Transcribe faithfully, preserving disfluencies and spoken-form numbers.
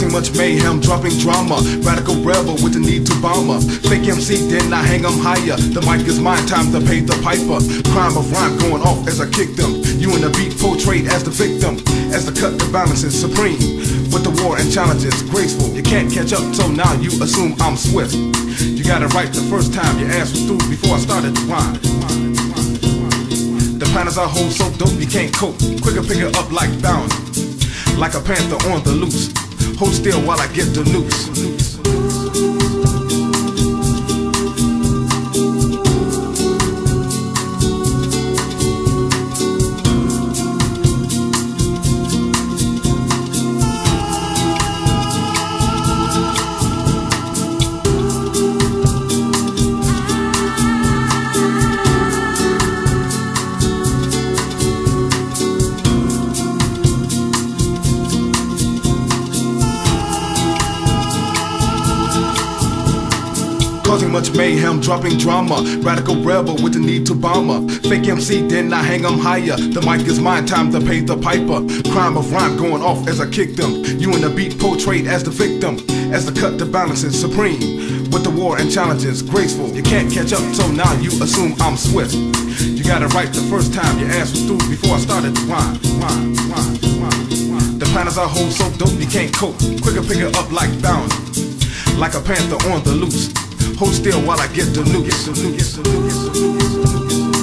Causing much mayhem, dropping drama. Radical rebel with the need to bomb up. Fake M C, then I hang 'em higher. The mic is mine, time to pay the piper. Crime of rhyme going off as I kick them. You and the beat portrayed as the victim. As the cut, the balance is supreme. With the war and challenges, graceful. You can't catch up, so now you assume I'm swift. You got it right the first time. Your ass was through before I started to rhyme. The planners I hold so dope you can't cope. Quicker pick it up like bound. Like a panther on the loose. Hold still while I get the noose. Causing much mayhem, dropping drama. Radical rebel with the need to bomb up. Fake M C, then I hang 'em higher. The mic is mine, time to pay the piper. Crime of rhyme going off as I kick them. You and the beat portrayed as the victim. As the cut, the balance is supreme. With the war and challenges, graceful. You can't catch up, so now you assume I'm swift. You got it right the first time. Your ass was through before I started to rhyme. Rhyme, rhyme, rhyme. The planners I hold so dope you can't cope. Quicker pick it up like bound. Like a panther on the loose. Hold still while I get the noose.